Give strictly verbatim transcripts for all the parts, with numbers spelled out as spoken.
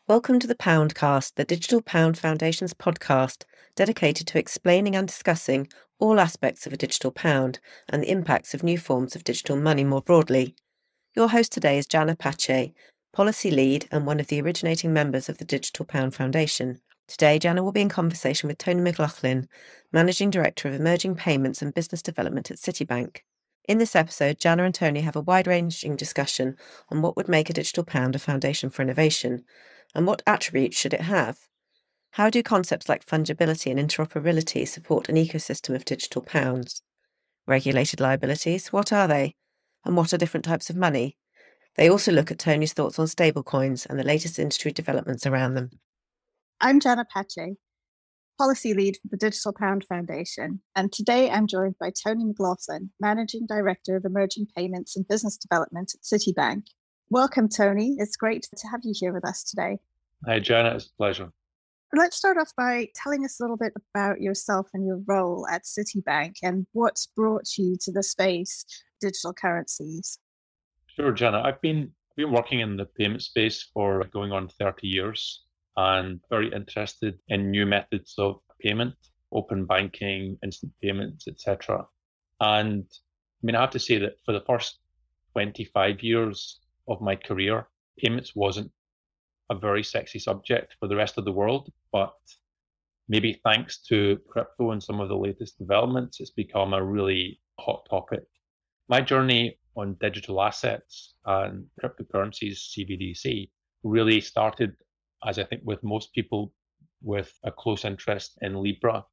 Welcome to the Poundcast, the Digital Pound Foundation's podcast dedicated to explaining and discussing all aspects of a digital pound and the impacts of new forms of digital money more broadly. Your host today is Jana Pache, Policy Lead and one of the originating members of the Digital Pound Foundation. Today, Jana will be in conversation with Tony McLaughlin, Managing Director of Emerging Payments and Business Development at Citibank. In this episode, Jana and Tony have a wide-ranging discussion on what would make a digital pound a foundation for innovation, and what attributes should it have? How do concepts like fungibility and interoperability support an ecosystem of digital pounds? Regulated liabilities, what are they? And what are different types of money? They also look at Tony's thoughts on stablecoins and the latest industry developments around them. I'm Jana Pache, Policy Lead for the Digital Pound Foundation, and today I'm joined by Tony McLaughlin, Managing Director of Emerging Payments and Business Development at Citibank. Welcome, Tony. It's great to have you here with us today. Hi, Jana. It's a pleasure. Let's start off by telling us a little bit about yourself and your role at Citibank and what's brought you to the space, digital currencies. Sure, Jana. I've been been working in the payment space for going on thirty years and very interested in new methods of payment, open banking, instant payments, et cetera. And I mean, I have to say that for the first twenty-five years of my career, payments wasn't a very sexy subject for the rest of the world, but maybe thanks to crypto and some of the latest developments, it's become a really hot topic. My journey on digital assets and cryptocurrencies, C B D C, really started, as I think with most people, with a close interest in Libra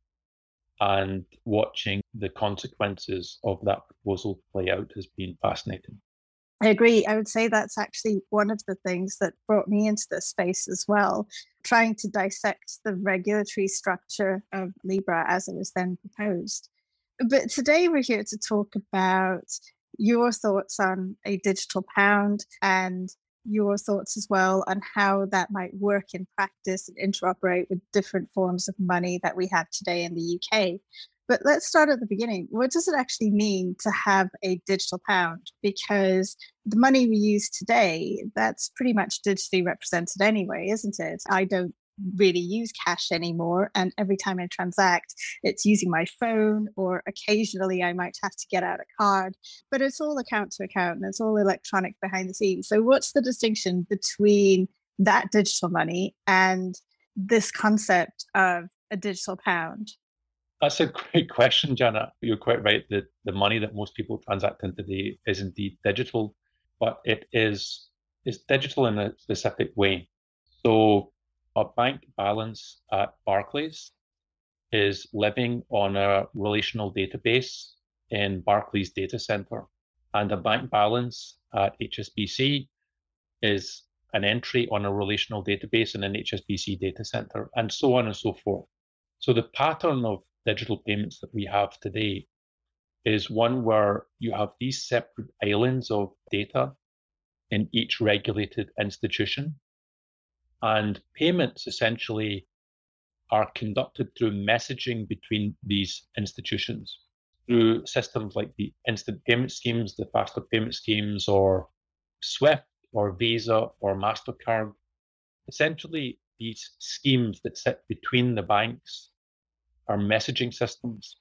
and watching the consequences of that proposal play out has been fascinating. I agree. I would say that's actually one of the things that brought me into this space as well, trying to dissect the regulatory structure of Libra as it was then proposed. But today we're here to talk about your thoughts on a digital pound and your thoughts as well on how that might work in practice and interoperate with different forms of money that we have today in the U K. But let's start at the beginning. What does it actually mean to have a digital pound? Because the money we use today, that's pretty much digitally represented anyway, isn't it? I don't really use cash anymore. And every time I transact, it's using my phone, or occasionally I might have to get out a card. But it's all account to account and it's all electronic behind the scenes. So what's the distinction between that digital money and this concept of a digital pound? That's a great question, Jana. You're quite right that the money that most people transact in today is indeed digital, but it is is digital in a specific way. So a bank balance at Barclays is living on a relational database in Barclays data center, and a bank balance at H S B C is an entry on a relational database in an H S B C data center, and so on and so forth. So the pattern of digital payments that we have today is one where you have these separate islands of data in each regulated institution. And payments essentially are conducted through messaging between these institutions through systems like the instant payment schemes, the faster payment schemes, or SWIFT or Visa or MasterCard. Essentially, these schemes that sit between the banks are messaging systems.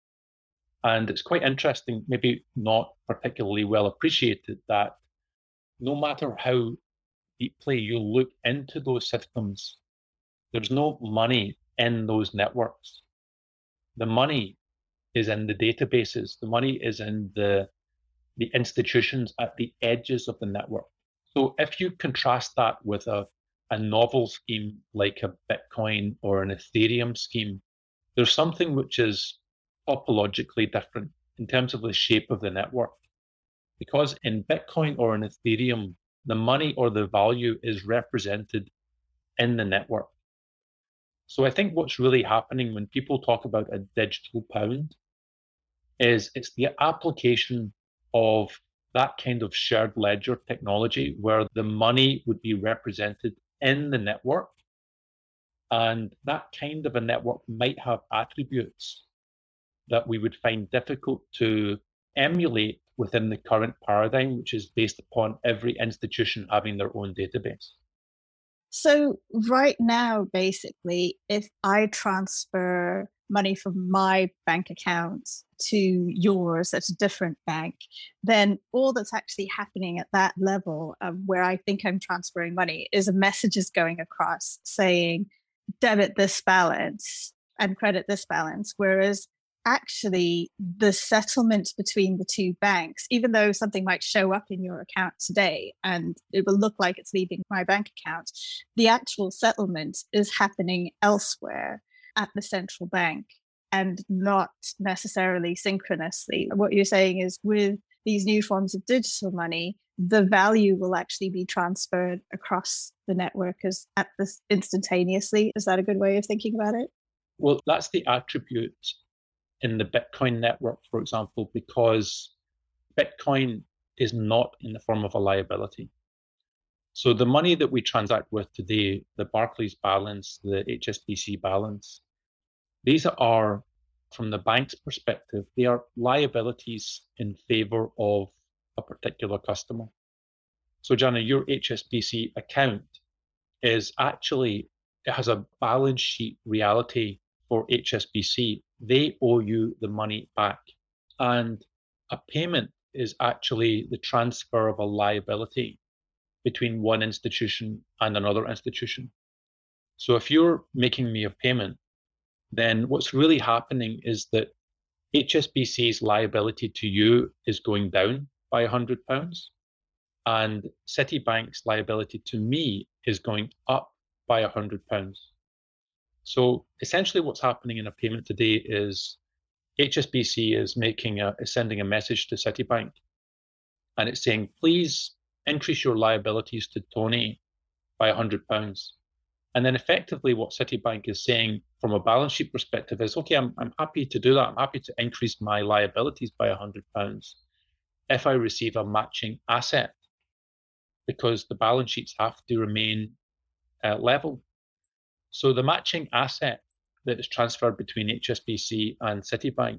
And it's quite interesting, maybe not particularly well appreciated, that no matter how deeply you look into those systems, there's no money in those networks. The money is in the databases. The money is in the, the institutions at the edges of the network. So if you contrast that with a, a novel scheme like a Bitcoin or an Ethereum scheme, there's something which is topologically different in terms of the shape of the network. Because in Bitcoin or in Ethereum, the money or the value is represented in the network. So I think what's really happening when people talk about a digital pound is it's the application of that kind of shared ledger technology where the money would be represented in the network. And that kind of a network might have attributes that we would find difficult to emulate within the current paradigm, which is based upon every institution having their own database. So right now, basically, if I transfer money from my bank account to yours at a different bank, then all that's actually happening at that level of where I think I'm transferring money is a message is going across saying debit this balance and credit this balance. Whereas actually the settlement between the two banks, even though something might show up in your account today and it will look like it's leaving my bank account, the actual settlement is happening elsewhere at the central bank and not necessarily synchronously. What you're saying is with these new forms of digital money, the value will actually be transferred across the network as at this instantaneously. Is that a good way of thinking about it? Well, that's the attribute in the Bitcoin network, for example, because Bitcoin is not in the form of a liability. So the money that we transact with today, the Barclays balance, the H S B C balance, these are, from the bank's perspective, they are liabilities in favor of a particular customer. So Jana, your H S B C account is actually, it has a balance sheet reality for H S B C. They owe you the money back. And a payment is actually the transfer of a liability between one institution and another institution. So if you're making me a payment, then what's really happening is that H S B C's liability to you is going down by one hundred pounds, and Citibank's liability to me is going up by one hundred pounds. So essentially what's happening in a payment today is H S B C is making a, is sending a message to Citibank, and it's saying, please increase your liabilities to Tony by one hundred pounds. And then effectively what Citibank is saying from a balance sheet perspective is, okay, I'm, I'm happy to do that. I'm happy to increase my liabilities by one hundred pounds if I receive a matching asset, because the balance sheets have to remain uh, level. So the matching asset that is transferred between H S B C and Citibank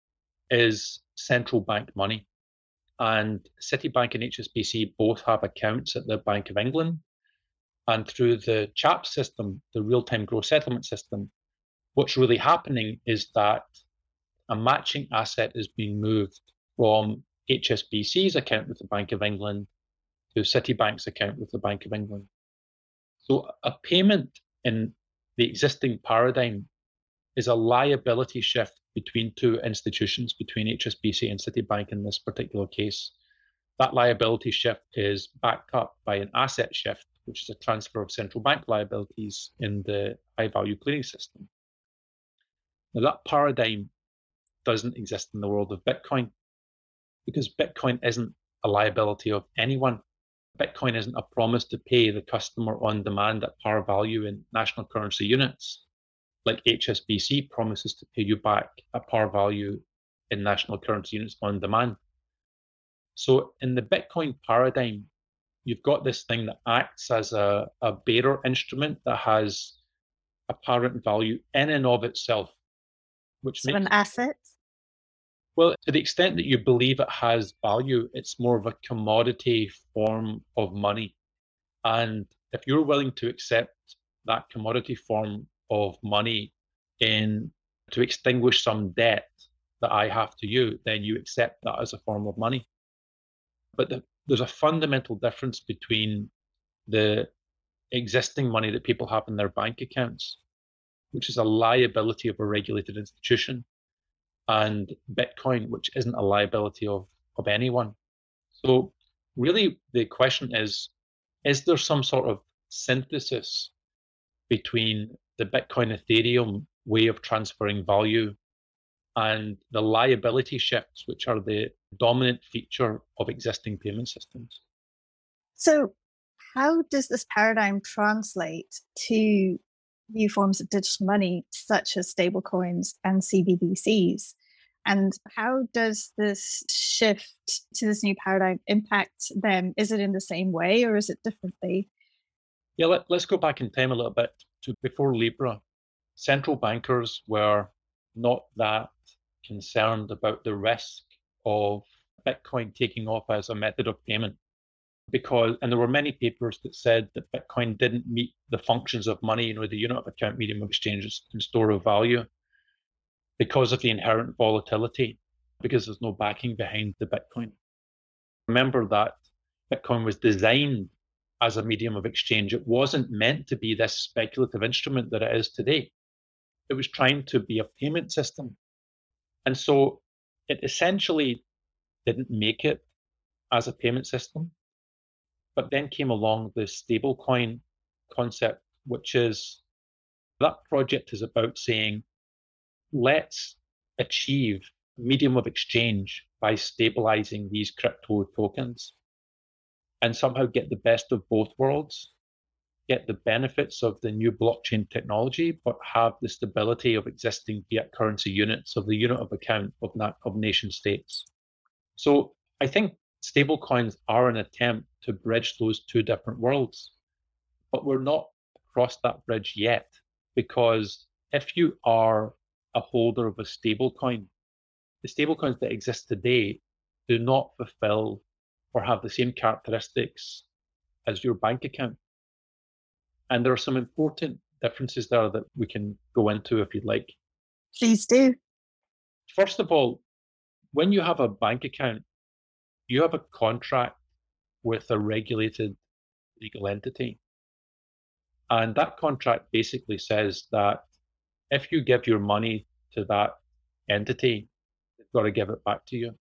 is central bank money. And Citibank and H S B C both have accounts at the Bank of England. And through the CHAPS system, the real-time gross settlement system, what's really happening is that a matching asset is being moved from H S B C's account with the Bank of England to Citibank's account with the Bank of England. So a payment in the existing paradigm is a liability shift between two institutions, between H S B C and Citibank in this particular case. That liability shift is backed up by an asset shift, which is a transfer of central bank liabilities in the high value clearing system. Now, that paradigm doesn't exist in the world of Bitcoin, because Bitcoin isn't a liability of anyone. Bitcoin isn't a promise to pay the customer on demand at par value in national currency units, like H S B C promises to pay you back at par value in national currency units on demand. So in the Bitcoin paradigm, you've got this thing that acts as a, a bearer instrument that has apparent value in and of itself. Which So makes, an asset? Well, to the extent that you believe it has value, it's more of a commodity form of money. And if you're willing to accept that commodity form of money in to extinguish some debt that I have to you, then you accept that as a form of money. But the, there's a fundamental difference between the existing money that people have in their bank accounts, which is a liability of a regulated institution, and Bitcoin, which isn't a liability of, of anyone. So really the question is, is there some sort of synthesis between the Bitcoin Ethereum way of transferring value and the liability shifts, which are the dominant feature of existing payment systems? So how does this paradigm translate to new forms of digital money, such as stablecoins and C B D Cs? And how does this shift to this new paradigm impact them? Is it in the same way or is it differently? Yeah, let, let's go back in time a little bit to before Libra. Central bankers were not that concerned about the risk of Bitcoin taking off as a method of payment. because, and there were many papers that said that Bitcoin didn't meet the functions of money, you know, the unit of account, medium of exchange, and store of value, because of the inherent volatility, because there's no backing behind the Bitcoin. Remember that Bitcoin was designed as a medium of exchange. It wasn't meant to be this speculative instrument that it is today. It was trying to be a payment system. And so it essentially didn't make it as a payment system. But then came along the stablecoin concept, which is, that project is about saying, let's achieve medium of exchange by stabilizing these crypto tokens and somehow get the best of both worlds, get the benefits of the new blockchain technology, but have the stability of existing fiat currency units, of the unit of account of, na- of nation states. So I think stablecoins are an attempt to bridge those two different worlds, but we're not across that bridge yet, because if you are a holder of a stablecoin, the stablecoins that exist today do not fulfill or have the same characteristics as your bank account. And there are some important differences there that we can go into if you'd like. Please do. First of all, when you have a bank account, you have a contract with a regulated legal entity. And that contract basically says that if you give your money to that entity, they've got to give it back to you.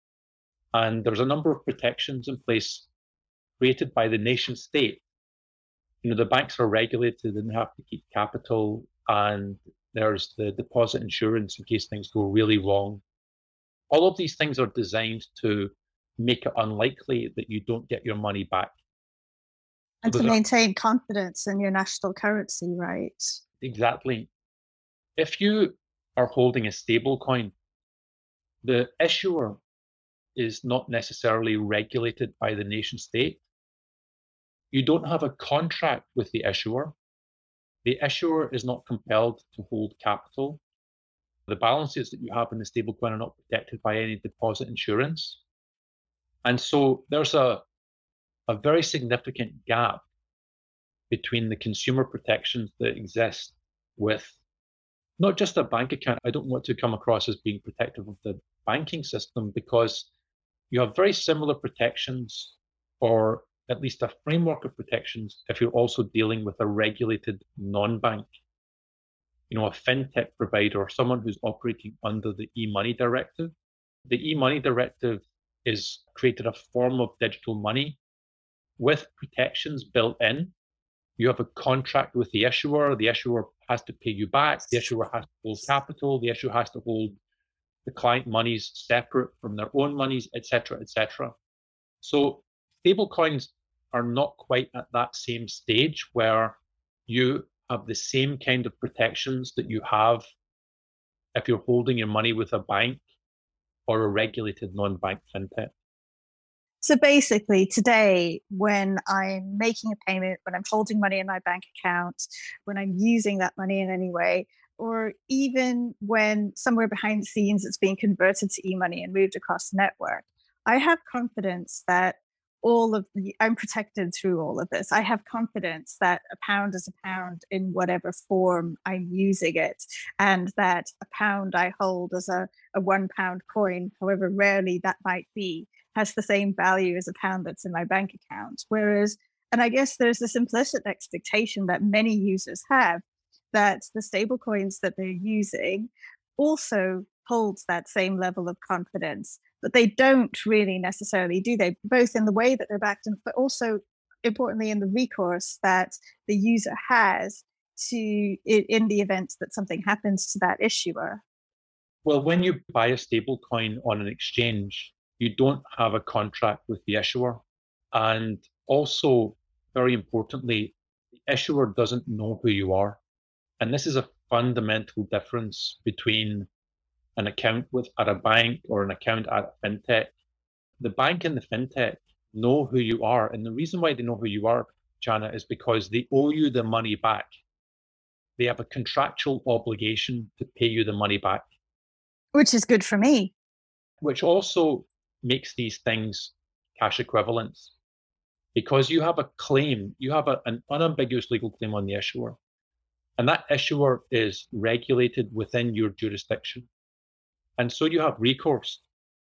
And there's a number of protections in place created by the nation state. You know, the banks are regulated and have to keep capital, and there's the deposit insurance in case things go really wrong. All of these things are designed to make it unlikely that you don't get your money back. And to maintain confidence in your national currency, right? Exactly. If you are holding a stable coin, the issuer is not necessarily regulated by the nation state. You don't have a contract with the issuer. The issuer is not compelled to hold capital. The balances that you have in the stablecoin are not protected by any deposit insurance. And so there's a, a very significant gap between the consumer protections that exist with not just a bank account. I don't want to come across as being protective of the banking system, because you have very similar protections, or at least a framework of protections, if you're also dealing with a regulated non-bank, you know, a fintech provider or someone who's operating under the e-money directive. The e-money directive is created a form of digital money with protections built in. You have a contract with the issuer. The issuer has to pay you back. The issuer has to hold capital. The issuer has to hold the client monies separate from their own monies, et cetera, et cetera. So stablecoins are not quite at that same stage where you have the same kind of protections that you have if you're holding your money with a bank or a regulated non-bank fintech. So basically today, when I'm making a payment, when I'm holding money in my bank account, when I'm using that money in any way, or even when somewhere behind the scenes it's being converted to e-money and moved across the network, I have confidence that all of the, I'm protected through all of this. I have confidence that a pound is a pound in whatever form I'm using it, and that a pound I hold as a, a one pound coin, however rarely that might be, has the same value as a pound that's in my bank account. Whereas, and I guess there's this implicit expectation that many users have that the stable coins that they're using also holds that same level of confidence, but they don't really necessarily, do they? Both in the way that they're backed, in, but also importantly in the recourse that the user has to, in the event that something happens to that issuer. Well, when you buy a stable coin on an exchange, you don't have a contract with the issuer. And also, very importantly, the issuer doesn't know who you are. And this is a fundamental difference between an account with at a bank or an account at a fintech. The bank and the fintech know who you are. And the reason why they know who you are, Jana, is because they owe you the money back. They have a contractual obligation to pay you the money back. Which is good for me. Which also makes these things cash equivalents. because you have a claim, you have a, an unambiguous legal claim on the issuer, and that issuer is regulated within your jurisdiction. And so you have recourse.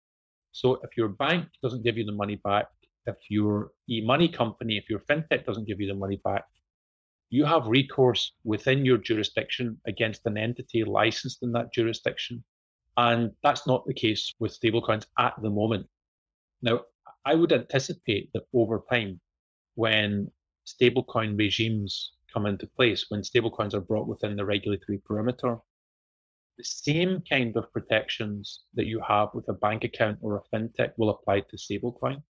So if your bank doesn't give you the money back, if your e-money company, if your fintech doesn't give you the money back, you have recourse within your jurisdiction against an entity licensed in that jurisdiction. And that's not the case with stablecoins at the moment. Now, I would anticipate that over time, when stablecoin regimes come into place, when stablecoins are brought within the regulatory perimeter, the same kind of protections that you have with a bank account or a fintech will apply to stablecoin.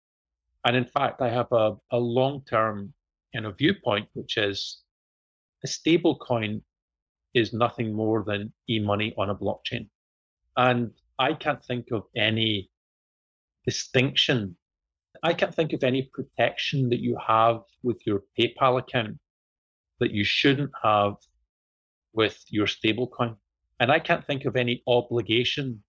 And in fact, I have a, a long-term kind of viewpoint, which is a stablecoin is nothing more than e-money on a blockchain. And I can't think of any distinction. I can't think of any protection that you have with your PayPal account that you shouldn't have with your stablecoin. And I can't think of any obligation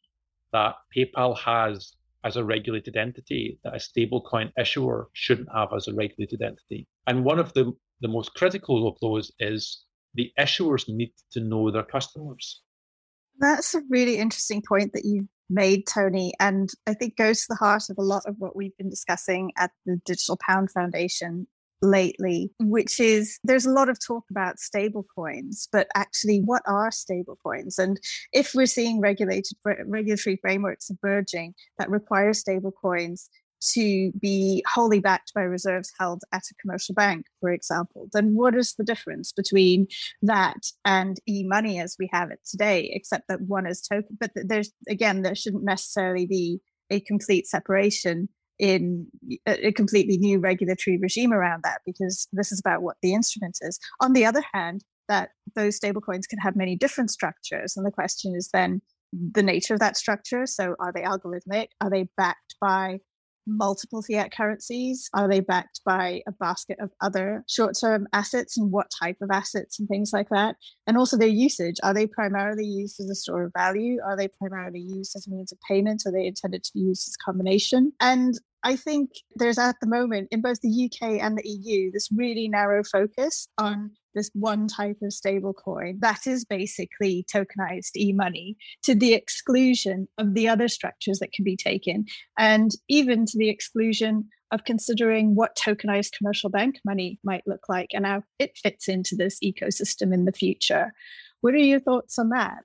that PayPal has as a regulated entity that a stablecoin issuer shouldn't have as a regulated entity. And one of the, the most critical of those is the issuers need to know their customers. That's a really interesting point that you made, Tony, and I think goes to the heart of a lot of what we've been discussing at the Digital Pound Foundation lately, which is there's a lot of talk about stable coins, but actually what are stable coins? And if we're seeing regulated regulatory frameworks emerging that require stable coins to be wholly backed by reserves held at a commercial bank, for example, then what is the difference between that and e-money as we have it today, except that one is token, but there's, again, there shouldn't necessarily be a complete separation in a completely new regulatory regime around that, because this is about what the instrument is. On the other hand, that those stablecoins can have many different structures. And the question is then the nature of that structure. So are they algorithmic? Are they backed by multiple fiat currencies? Are they backed by a basket of other short-term assets, and what type of assets and things like that? And also their usage. Are they primarily used as a store of value? Are they primarily used as a means of payment? Are they intended to be used as a combination? And I think there's at the moment in both the U K and the E U this really narrow focus on this one type of stable coin that is basically tokenized e-money, to the exclusion of the other structures that can be taken, and even to the exclusion of considering what tokenized commercial bank money might look like and how it fits into this ecosystem in the future. What are your thoughts on that?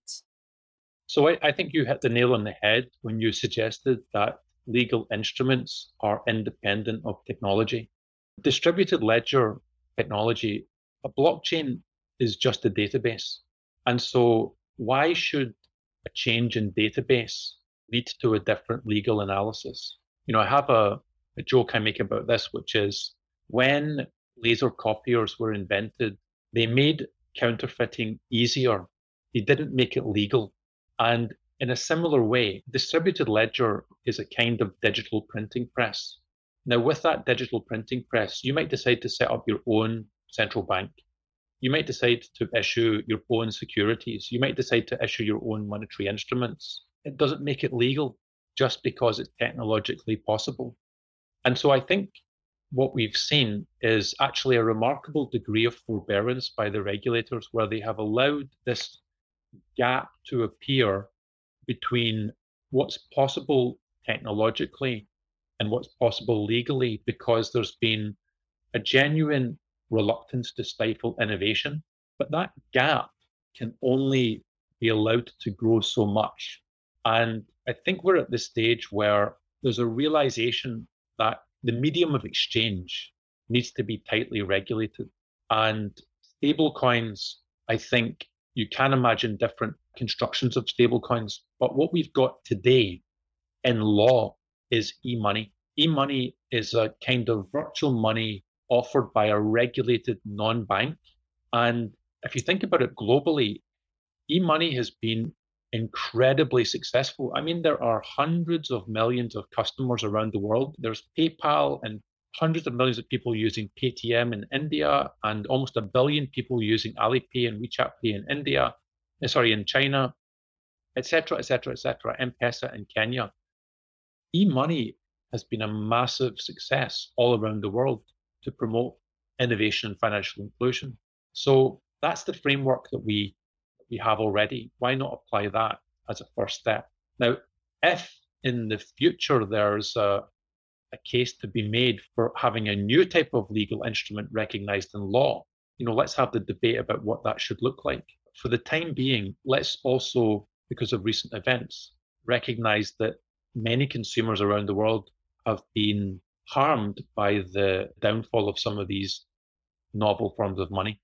So I, I think you hit the nail on the head when you suggested that legal instruments are independent of technology. Distributed ledger technology, a blockchain is just a database. And so why should a change in database lead to a different legal analysis? You know, I have a, a joke I make about this, which is when laser copiers were invented, they made counterfeiting easier. They didn't make it legal. And in a similar way, distributed ledger is a kind of digital printing press. Now, with that digital printing press, you might decide to set up your own central bank. You might decide to issue your own securities. You might decide to issue your own monetary instruments. It doesn't make it legal just because it's technologically possible. And so I think what we've seen is actually a remarkable degree of forbearance by the regulators, where they have allowed this gap to appear between what's possible technologically and what's possible legally, because there's been a genuine reluctance to stifle innovation. But that gap can only be allowed to grow so much. And I think we're at this stage where there's a realization that the medium of exchange needs to be tightly regulated. And stablecoins, I think you can imagine different constructions of stablecoins, but what we've got today in law is e-money. E-money is a kind of virtual money offered by a regulated non-bank. And if you think about it globally, e-money has been incredibly successful. I mean, there are hundreds of millions of customers around the world. There's PayPal and hundreds of millions of people using Paytm in India, and almost a billion people using Alipay and WeChat Pay in India, sorry, in China, et cetera, et cetera, et cetera, M-Pesa in Kenya. E-money has been a massive success all around the world to promote innovation and financial inclusion. So that's the framework that we we have already. Why not apply that as a first step? Now, if in the future there's a, a case to be made for having a new type of legal instrument recognized in law, you know, let's have the debate about what that should look like. For the time being, let's also, because of recent events, recognize that many consumers around the world have been harmed by the downfall of some of these novel forms of money.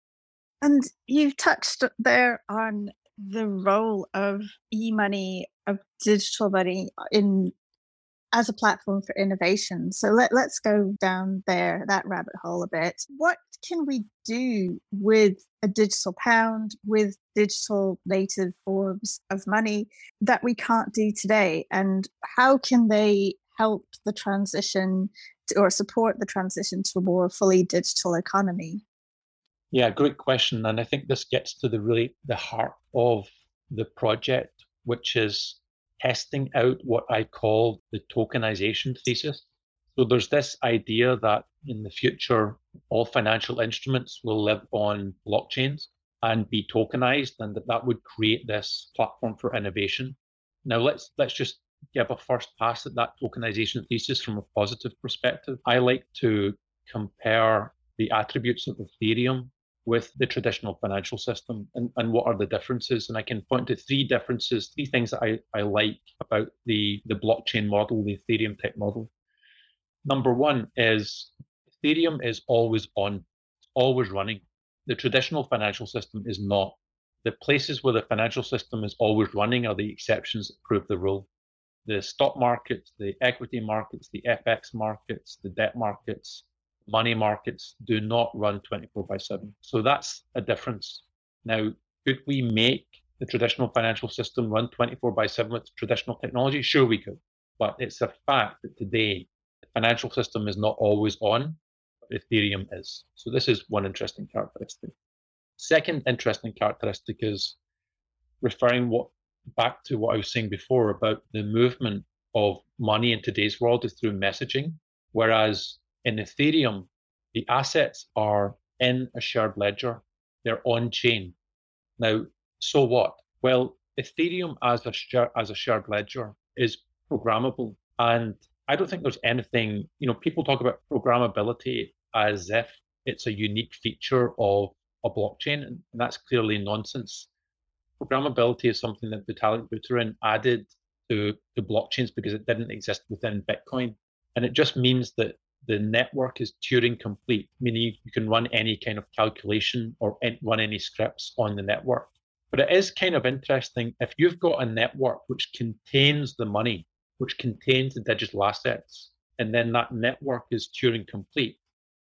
And you've touched there on the role of e-money, of digital money in as a platform for innovation. So let, let's go down there, that rabbit hole a bit. What can we do with a digital pound, with digital native forms of money that we can't do today? And how can they help the transition to, or support the transition to a more fully digital economy? Yeah, great question. And I think this gets to the really the heart of the project, which is testing out what I call the tokenization thesis. So there's this idea that in the future, all financial instruments will live on blockchains and be tokenized, and that that would create this platform for innovation. Now, let's let's just give a first pass at that tokenization thesis from a positive perspective. I like to compare the attributes of Ethereum with the traditional financial system, and, and what are the differences. And I can point to three differences, three things that I, I like about the, the blockchain model, the Ethereum type model. Number one is Ethereum is always on, always running. The traditional financial system is not. The places where the financial system is always running are the exceptions that prove the rule. The stock markets, the equity markets, the F X markets, the debt markets, money markets do not run twenty-four by seven. So that's a difference. Now, could we make the traditional financial system run twenty-four by seven with traditional technology? Sure, we could. But it's a fact that today, the financial system is not always on, but Ethereum is. So this is one interesting characteristic. Second interesting characteristic is referring what back to what I was saying before about the movement of money in today's world is through messaging, whereas in Ethereum, the assets are in a shared ledger. They're on chain. Now, so what? Well, Ethereum as a share, as a shared ledger is programmable. And I don't think there's anything, you know, people talk about programmability as if it's a unique feature of a blockchain, and that's clearly nonsense. Programmability is something that Vitalik Buterin added to, to blockchains because it didn't exist within Bitcoin. And it just means that the network is Turing complete, meaning you can run any kind of calculation or run any scripts on the network. But it is kind of interesting if you've got a network which contains the money, which contains the digital assets, and then that network is Turing complete,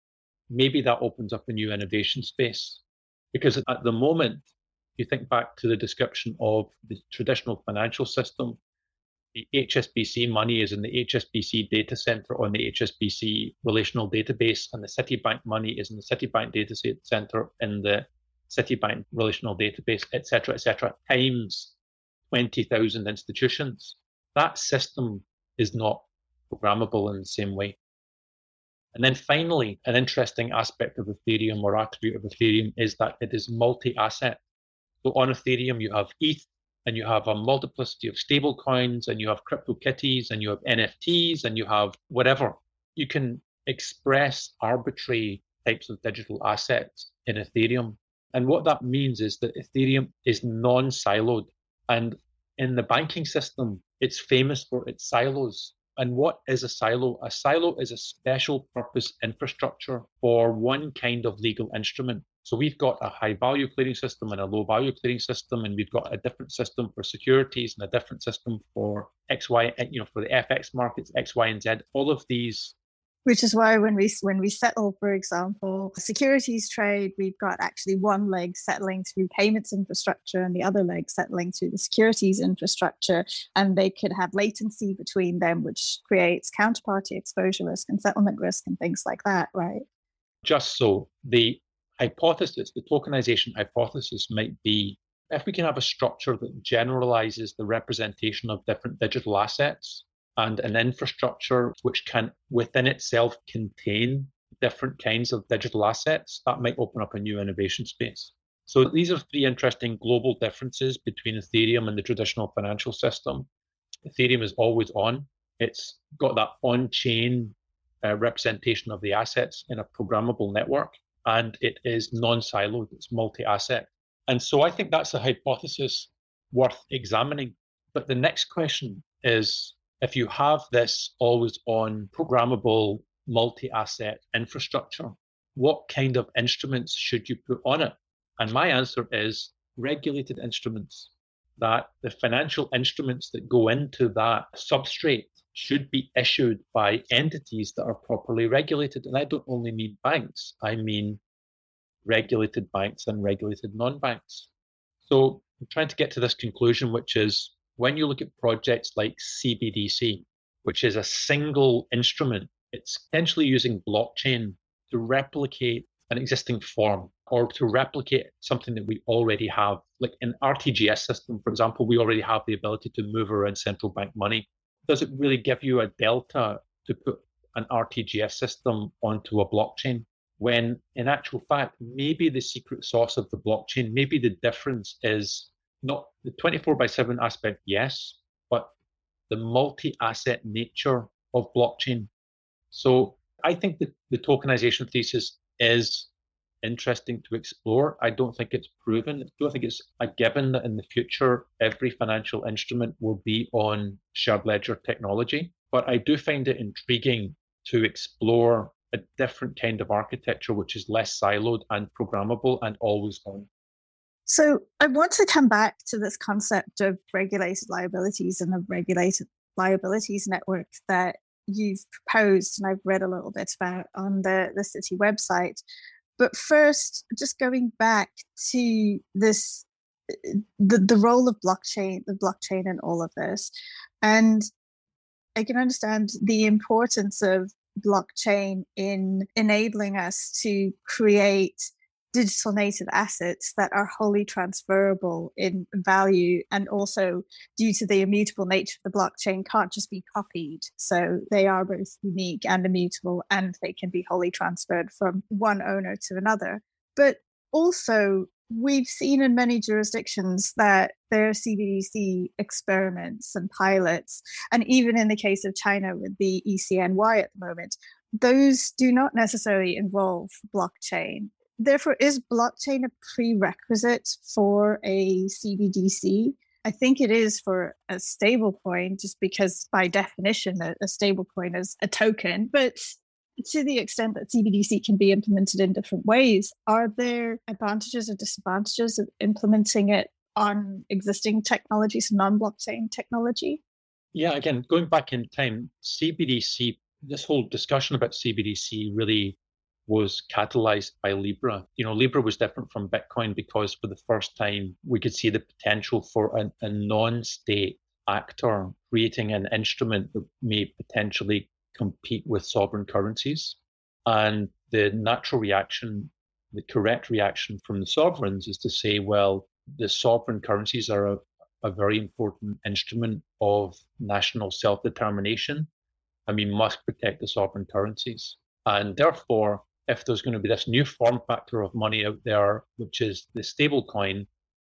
maybe that opens up a new innovation space. Because at the moment, you think back to the description of the traditional financial system, the H S B C money is in the H S B C data center on the H S B C relational database, and the Citibank money is in the Citibank data center in the Citibank relational database, et cetera, et cetera, times twenty thousand institutions. That system is not programmable in the same way. And then finally, an interesting aspect of Ethereum or attribute of Ethereum is that it is multi-asset. So on Ethereum, you have E T H, and you have a multiplicity of stable coins, and you have CryptoKitties, and you have N F Ts, and you have whatever. You can express arbitrary types of digital assets in Ethereum. And what that means is that Ethereum is non-siloed. And in the banking system, it's famous for its silos. And what is a silo? A silo is a special purpose infrastructure for one kind of legal instrument. So we've got a high value clearing system and a low value clearing system, and we've got a different system for securities and a different system for X, Y, you know, for the F X markets, X, Y, and Z. All of these. Which is why when we when we settle, for example, securities trade, we've got actually one leg settling through payments infrastructure and the other leg settling through the securities infrastructure, and they could have latency between them, which creates counterparty exposure risk and settlement risk and things like that, right? Just so. The hypothesis, the tokenization hypothesis might be if we can have a structure that generalizes the representation of different digital assets, and an infrastructure which can within itself contain different kinds of digital assets, that might open up a new innovation space. So these are three interesting global differences between Ethereum and the traditional financial system. Ethereum is always on. It's got that on-chain uh, representation of the assets in a programmable network, and it is non-siloed, it's multi-asset. And so I think that's a hypothesis worth examining. But the next question is, if you have this always-on programmable multi-asset infrastructure, what kind of instruments should you put on it? And my answer is regulated instruments, that the financial instruments that go into that substrate should be issued by entities that are properly regulated. And I don't only mean banks, I mean regulated banks and regulated non-banks. So I'm trying to get to this conclusion, which is when you look at projects like C B D C, which is a single instrument, it's essentially using blockchain to replicate an existing form or to replicate something that we already have. Like an R T G S system, for example, we already have the ability to move around central bank money. Does it really give you a delta to put an R T G S system onto a blockchain? When in actual fact, maybe the secret sauce of the blockchain, maybe the difference is not the twenty-four by seven aspect, yes, but the multi-asset nature of blockchain. So I think that the tokenization thesis is interesting to explore. I don't think it's proven. I don't think it's a given that in the future, every financial instrument will be on shared ledger technology. But I do find it intriguing to explore a different kind of architecture, which is less siloed and programmable and always on. So I want to come back to this concept of regulated liabilities and a regulated liabilities network that you've proposed and I've read a little bit about on the, the Citi website. But first, just going back to this, the, the role of blockchain, the blockchain in all of this. And I can understand the importance of blockchain in enabling us to create digital native assets that are wholly transferable in value, and also due to the immutable nature of the blockchain can't just be copied. So they are both unique and immutable, and they can be wholly transferred from one owner to another. But also we've seen in many jurisdictions that there are C B D C experiments and pilots, and even in the case of China with the E C N Y at the moment, those do not necessarily involve blockchain. Therefore, is blockchain a prerequisite for a C B D C? I think it is for a stablecoin, just because by definition, a, a stablecoin is a token. But to the extent that C B D C can be implemented in different ways, are there advantages or disadvantages of implementing it on existing technologies, non-blockchain technology? Yeah, again, going back in time, C B D C, this whole discussion about C B D C really was catalyzed by Libra. You know, Libra was different from Bitcoin because for the first time, we could see the potential for a, a non-state actor creating an instrument that may potentially compete with sovereign currencies. And the natural reaction, the correct reaction from the sovereigns is to say, well, the sovereign currencies are a, a very important instrument of national self-determination, and we must protect the sovereign currencies. And therefore, if there's going to be this new form factor of money out there, which is the stable coin,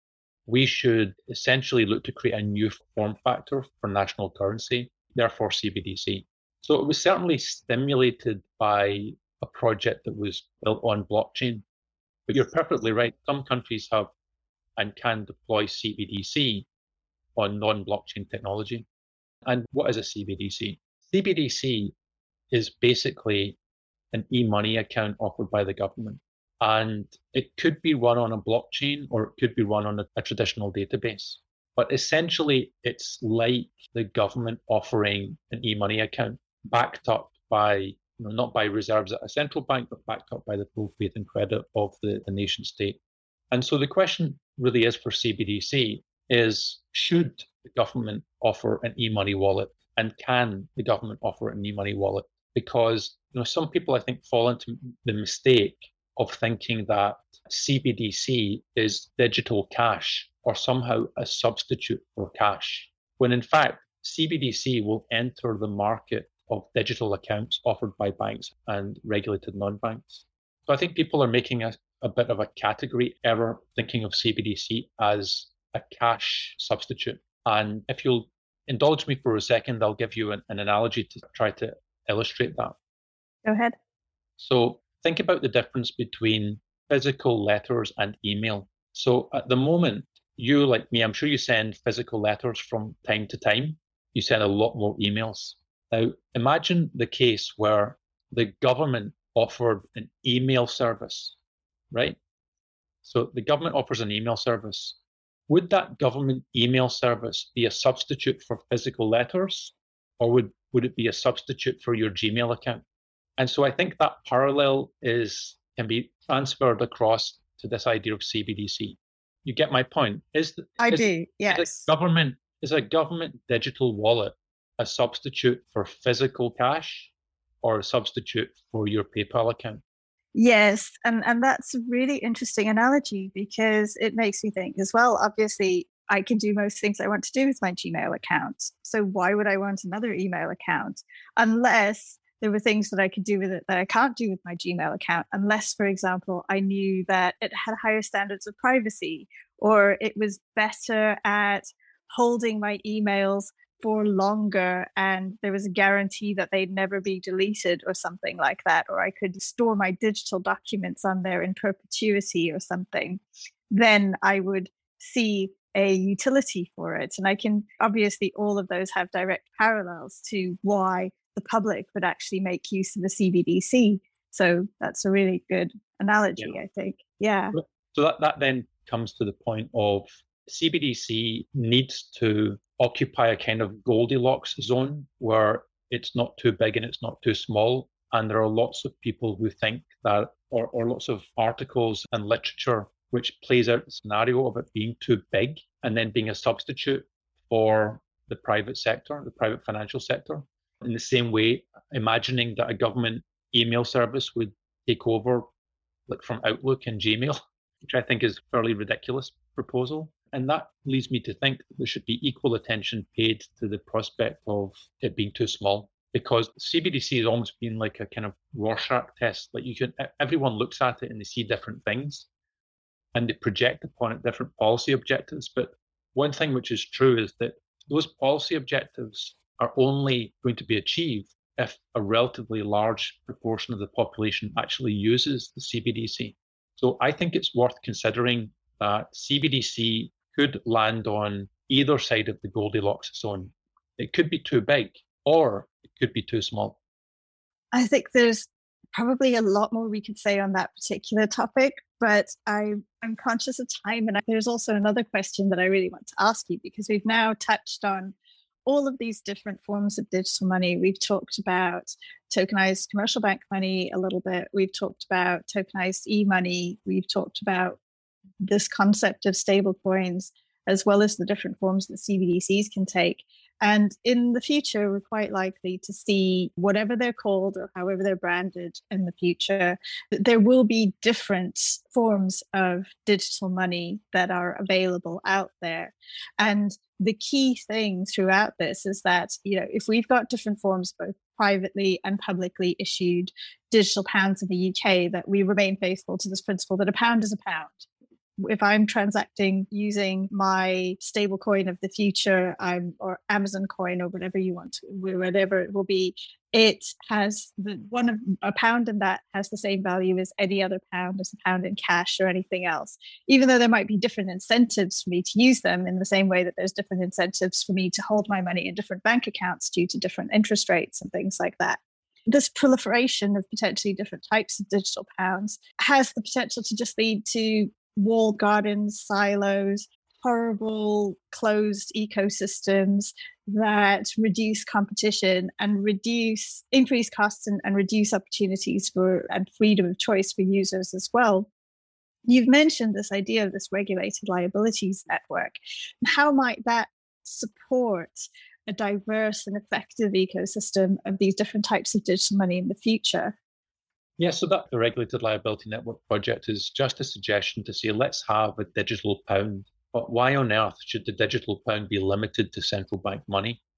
we should essentially look to create a new form factor for national currency, therefore C B D C. So it was certainly stimulated by a project that was built on blockchain. But you're perfectly right. Some countries have and can deploy C B D C on non-blockchain technology. And what is a C B D C? C B D C is basically an e-money account offered by the government. And it could be run on a blockchain or it could be run on a, a traditional database. But essentially, it's like the government offering an e-money account backed up by, you know, not by reserves at a central bank, but backed up by the full faith and credit of the, the nation state. And so the question really is for C B D C is, should the government offer an e-money wallet? And can the government offer an e-money wallet? Because, you know, some people, I think, fall into the mistake of thinking that C B D C is digital cash or somehow a substitute for cash, when in fact, C B D C will enter the market of digital accounts offered by banks and regulated non-banks. So I think people are making a, a bit of a category error thinking of C B D C as a cash substitute. And if you'll indulge me for a second, I'll give you an, an analogy to try to illustrate that. Go ahead. So think about the difference between physical letters and email. So at the moment, you, like me, I'm sure you send physical letters from time to time. You send a lot more emails. Now, imagine the case where the government offered an email service, right? So the government offers an email service. Would that government email service be a substitute for physical letters, or would, would it be a substitute for your Gmail account? And so I think that parallel is can be transferred across to this idea of C B D C. You get my point? Is the, I is, do, yes. Is a government is a government digital wallet a substitute for physical cash, or a substitute for your PayPal account? Yes, and, and that's a really interesting analogy because it makes me think as well. Obviously, I can do most things I want to do with my Gmail account. So why would I want another email account? Unless there were things that I could do with it that I can't do with my Gmail account. Unless, for example, I knew that it had higher standards of privacy, or it was better at holding my emails for longer and there was a guarantee that they'd never be deleted or something like that, or I could store my digital documents on there in perpetuity or something, then I would see a utility for it. And I can, obviously, all of those have direct parallels to why the public would actually make use of the C B D C. So that's a really good analogy, yeah. I think. Yeah. So that, that then comes to the point of C B D C needs to occupy a kind of Goldilocks zone where it's not too big and it's not too small. And there are lots of people who think that, or, or lots of articles and literature which plays out the scenario of it being too big and then being a substitute for the private sector, the private financial sector. In the same way, imagining that a government email service would take over, like from Outlook and Gmail, which I think is a fairly ridiculous proposal. And that leads me to think that there should be equal attention paid to the prospect of it being too small, because C B D C has almost been like a kind of Rorschach test. Like you can, everyone looks at it and they see different things and they project upon it different policy objectives. But one thing which is true is that those policy objectives are only going to be achieved if a relatively large proportion of the population actually uses the C B D C. So I think it's worth considering that C B D C could land on either side of the Goldilocks zone. It could be too big or it could be too small. I think there's probably a lot more we could say on that particular topic, but I, I'm conscious of time. And there's also another question that I really want to ask you, because we've now touched on all of these different forms of digital money. We've talked about tokenized commercial bank money a little bit. We've talked about tokenized e-money. We've talked about this concept of stable coins, as well as the different forms that C B D Cs can take. And in the future, we're quite likely to see, whatever they're called or however they're branded in the future, there will be different forms of digital money that are available out there. And the key thing throughout this is that, you know, if we've got different forms, both privately and publicly issued digital pounds in the U K, that we remain faithful to this principle that a pound is a pound. If I'm transacting using my stable coin of the future, I'm, or Amazon coin, or whatever you want to, whatever it will be, it has the one of a pound in that has the same value as any other pound, as a pound in cash or anything else. Even though there might be different incentives for me to use them, in the same way that there's different incentives for me to hold my money in different bank accounts due to different interest rates and things like that. This proliferation of potentially different types of digital pounds has the potential to just lead to walled gardens, silos, horrible closed ecosystems that reduce competition and reduce, increase costs and, and reduce opportunities for and freedom of choice for users as well. You've mentioned this idea of this regulated liabilities network. How might that support a diverse and effective ecosystem of these different types of digital money in the future? Yeah, so that the Regulated Liability Network project is just a suggestion to say, let's have a digital pound. But why on earth should the digital pound be limited to central bank money?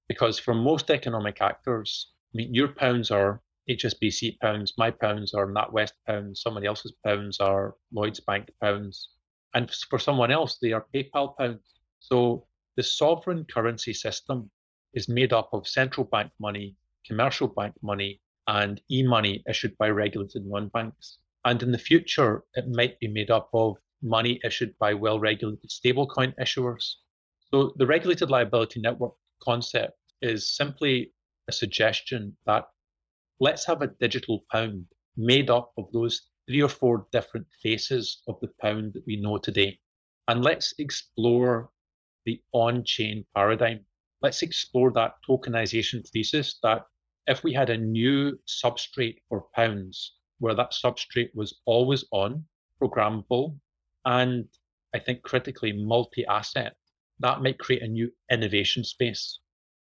Because for most economic actors, I mean, your pounds are H S B C pounds, my pounds are NatWest pounds, somebody else's pounds are Lloyds Bank pounds. And for someone else, they are PayPal pounds. So the sovereign currency system is made up of central bank money, commercial bank money, and e-money issued by regulated non-banks. And in the future, it might be made up of money issued by well-regulated stablecoin issuers. So the regulated liability network concept is simply a suggestion that let's have a digital pound made up of those three or four different faces of the pound that we know today. And let's explore the on-chain paradigm. Let's explore that tokenization thesis that if we had a new substrate for pounds, where that substrate was always on, programmable, and I think critically multi-asset, that might create a new innovation space.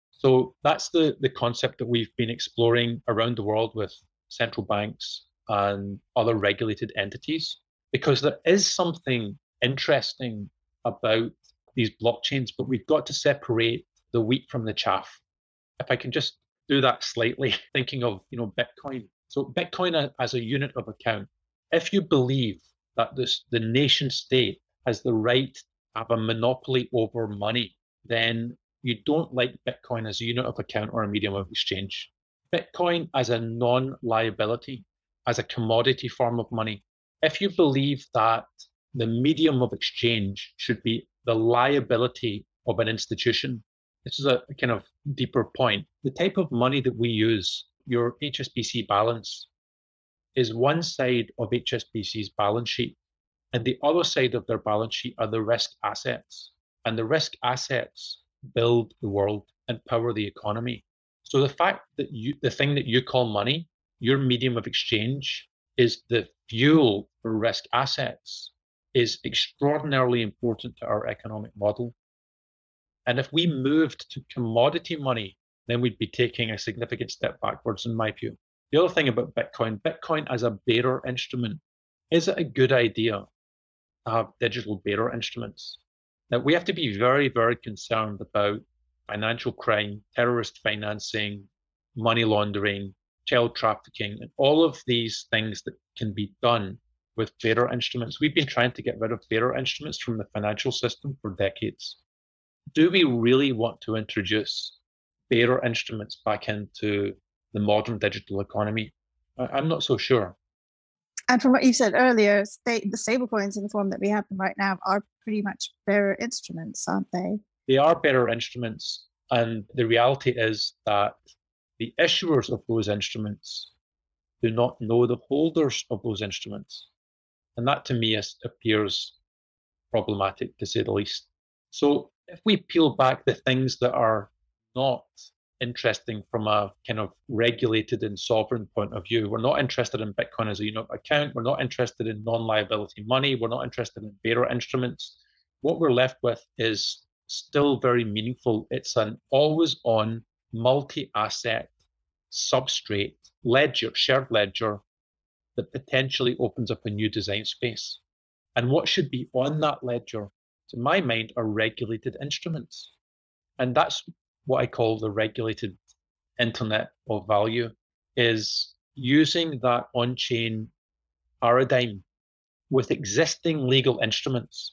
So that's the, the concept that we've been exploring around the world with central banks and other regulated entities, because there is something interesting about these blockchains, but we've got to separate the wheat from the chaff. If I can just do that slightly, thinking of, you know, Bitcoin. So Bitcoin as a unit of account, if you believe that this, the nation state has the right to have a monopoly over money, then you don't like Bitcoin as a unit of account or a medium of exchange. Bitcoin as a non-liability, as a commodity form of money. If you believe that the medium of exchange should be the liability of an institution, this is a kind of deeper point. The type of money that we use, your H S B C balance, is one side of H S B C's balance sheet, and the other side of their balance sheet are the risk assets. And the risk assets build the world and power the economy. So the fact that you, the thing that you call money, your medium of exchange, is the fuel for risk assets, is extraordinarily important to our economic model. And if we moved to commodity money, then we'd be taking a significant step backwards, in my view. The other thing about Bitcoin, Bitcoin as a bearer instrument, is it a good idea to have digital bearer instruments? Now, we have to be very, very concerned about financial crime, terrorist financing, money laundering, child trafficking, and all of these things that can be done with bearer instruments. We've been trying to get rid of bearer instruments from the financial system for decades. Do we really want to introduce bearer instruments back into the modern digital economy? I'm not so sure. And from what you said earlier, state, the stablecoins in the form that we have them right now are pretty much bearer instruments, aren't they? They are bearer instruments. And the reality is that the issuers of those instruments do not know the holders of those instruments. And that to me is, appears problematic, to say the least. So if we peel back the things that are not interesting from a kind of regulated and sovereign point of view, we're not interested in Bitcoin as a unit account, we're not interested in non-liability money, we're not interested in bearer instruments. What we're left with is still very meaningful. It's an always-on, multi-asset, substrate, ledger, shared ledger, that potentially opens up a new design space. And what should be on that ledger, to my mind, are regulated instruments. And that's what I call the regulated internet of value, is using that on-chain paradigm with existing legal instruments.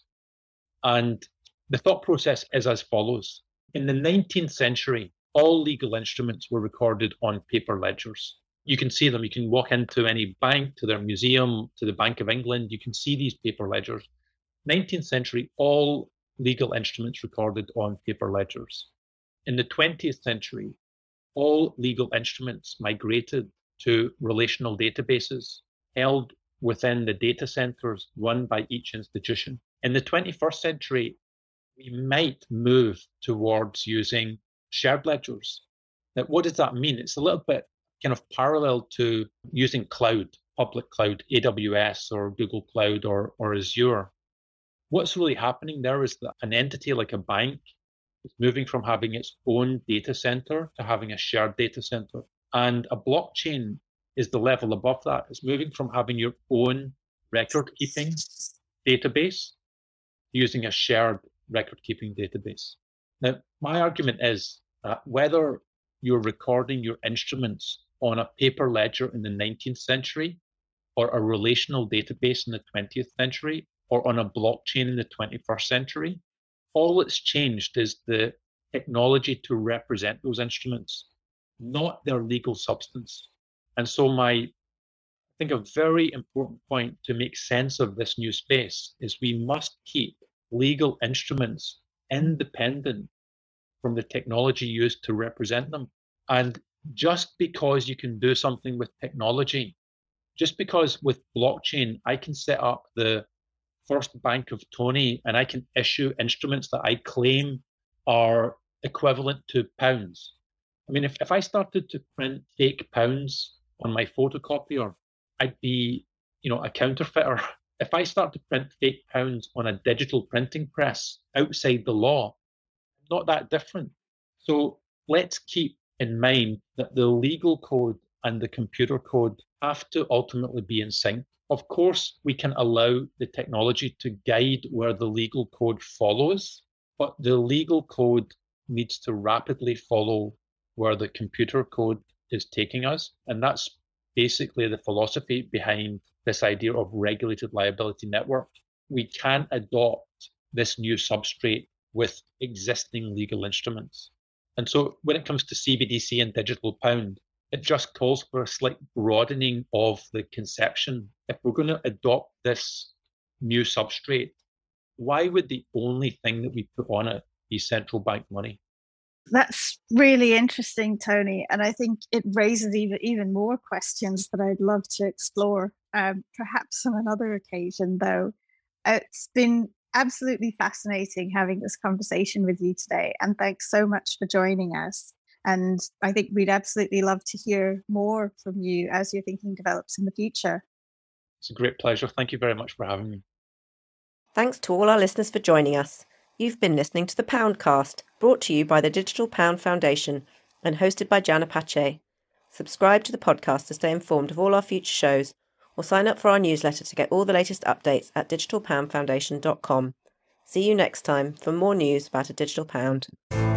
And the thought process is as follows. In the nineteenth century, all legal instruments were recorded on paper ledgers. You can see them. You can walk into any bank, to their museum, to the Bank of England. You can see these paper ledgers. nineteenth century, all legal instruments recorded on paper ledgers. In the twentieth century, all legal instruments migrated to relational databases held within the data centers run by each institution. In the twenty-first century, we might move towards using shared ledgers. Now, what does that mean? It's a little bit kind of parallel to using cloud, public cloud, A W S or Google Cloud or, or Azure. What's really happening there is that an entity like a bank is moving from having its own data center to having a shared data center. And a blockchain is the level above that. It's moving from having your own record-keeping database to using a shared record-keeping database. Now, my argument is Uh, whether you're recording your instruments on a paper ledger in the nineteenth century, or a relational database in the twentieth century, or on a blockchain in the twenty-first century, all that's changed is the technology to represent those instruments, not their legal substance. And so my, I think a very important point to make sense of this new space is we must keep legal instruments independent from the technology used to represent them. And just because you can do something with technology, just because with blockchain, I can set up the First Bank of Tony and I can issue instruments that I claim are equivalent to pounds. I mean, if, if I started to print fake pounds on my photocopier, I'd be, you know, a counterfeiter. If I start to print fake pounds on a digital printing press outside the law, not that different. So let's keep in mind that the legal code and the computer code have to ultimately be in sync. Of course, we can allow the technology to guide where the legal code follows, but the legal code needs to rapidly follow where the computer code is taking us. And that's basically the philosophy behind this idea of regulated liability network. We can't adopt this new substrate with existing legal instruments. And so when it comes to C B D C and digital pound, it just calls for a slight broadening of the conception. If we're going to adopt this new substrate, why would the only thing that we put on it be central bank money? That's really interesting, Tony. And I think it raises even, even more questions that I'd love to explore, um, perhaps on another occasion, though. It's been absolutely fascinating having this conversation with you today. And thanks so much for joining us. And I think we'd absolutely love to hear more from you as your thinking develops in the future. It's a great pleasure. Thank you very much for having me. Thanks to all our listeners for joining us. You've been listening to the Poundcast, brought to you by the Digital Pound Foundation and hosted by Jana Pache. Subscribe to the podcast to stay informed of all our future shows, or sign up for our newsletter to get all the latest updates at digital pound foundation dot com. See you next time for more news about a digital pound.